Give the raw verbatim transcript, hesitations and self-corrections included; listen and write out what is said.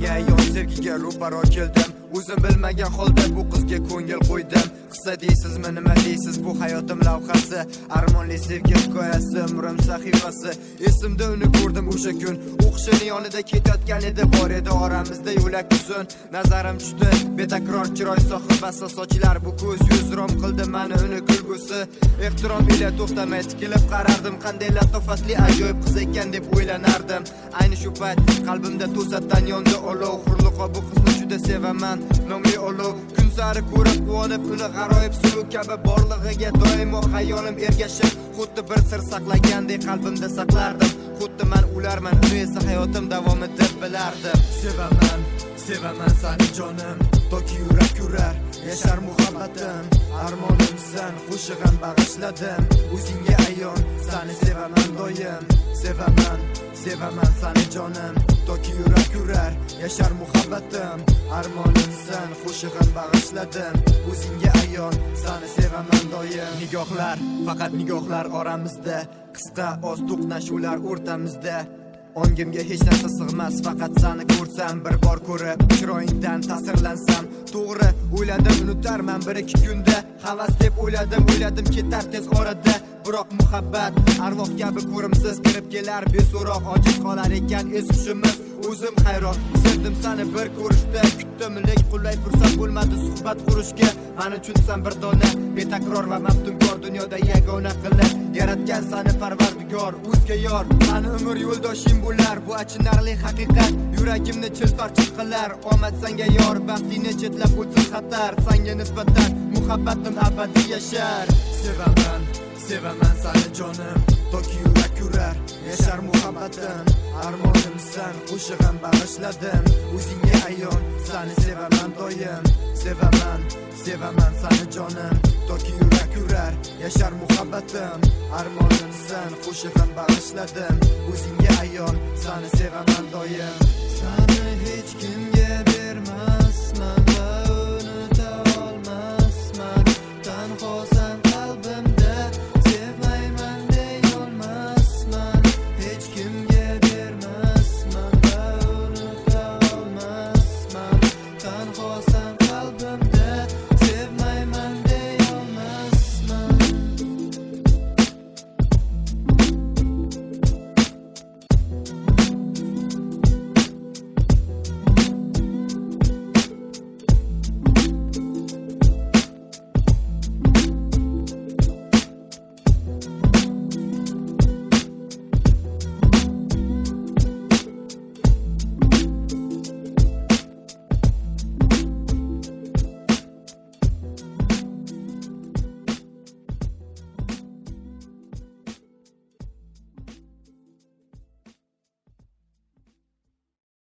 o'zimga ayon sevgiga ro'paro keldim. O'zim bilmagan holda bu qizga ko'ngil qo'ydim. Qissa deysizmi, nima deysiz, bu hayotim lavhasi, armonli sevgi hikoyasi, umrim sahifasi. Esimda uni ko'rdim o'sha kun, o'qishini yonida ketayotgan edi, bor edi oramizda yo'lak uzun. Nazarim tushdi betakror chiroy sohibasi, sochlar bu ko'z yuz rom qildi mani uni kulgusi. Ehtirom ila to'xtamay tikilib qarardim, qanday latofatli ajoyib qiz ekan deb o'ylanardim. Ayni shu payt qalbimda to'satdan yondi olov, hurliqo bu qizni juda sevaman, nomli olov. Kun sari ko'rib quvonib uni g'aroyib suluk kabi borlig'iga doimo xayolim ergashib, xuddi bir sir saqlagandek qalbimda saqlardim. Xuddi men ularman, uni esa hayotim davomida bilardim. Sevaman, sevaman seni jonim, toki yurak yurar, yashar muhabbatim. Armonimsan, qo'shig'im bag'ishladim. O'zingga ayon, seni sevaman doim. Sevaman, sevaman seni jonim, toki yurak yurar, yashar muhabbatim. Armonimsan, qo'shig'im bag'ishladim. O'zingga ayon, seni sevaman doim. Nigohlar, faqat nigohlar oramizda, qisqa oz to'qnashuvlar o'rtamizda. Ongimga hech narsa sig'mas, faqat seni ko'rsam, bir bor ko'rib chiroyingdan ta'sirlansam. To'g'ri, o'yladim unutarman bir ikki kunda, havas deb o'yladim, o'yladim ketar tez orada. Biroq muhabbat arvoh kabi ko'rimsiz kirib kelar, beso'roq ojiz qolar ekan es hushimiz. O'zim hayron, sevdim seni bir ko'rishda, kutdim lek qulay fursat bo'lmadi suhbat qurishga. Men uchun sen bir dona betakror va maftunkor, dunyoda yagona qilib yaratgan seni Parvardigor. O'zga yor, seni umr yo'ldoshing bo'lar, bu achinarli haqiqat yuragimni chilparchil qilar. Omad senga yor, baxtingni chetlab o'tsin xatar, senga nisbatan muhabbatim abadiy yashar. Sevaman, sevaman seni jonim, toki yurak yurar, yashar muhabbatim. Armonimsan, qo'shig'im bag'ishladim. O'zingga ayon, seni sevaman doim. Sevaman, sevaman seni jonim, toki yurak yurar, yashar muhabbatim. Armonimsan, qo'shig'im bag'ishladim. O'zingga ayon, seni sevaman doim. Seni hech kimga bermasman.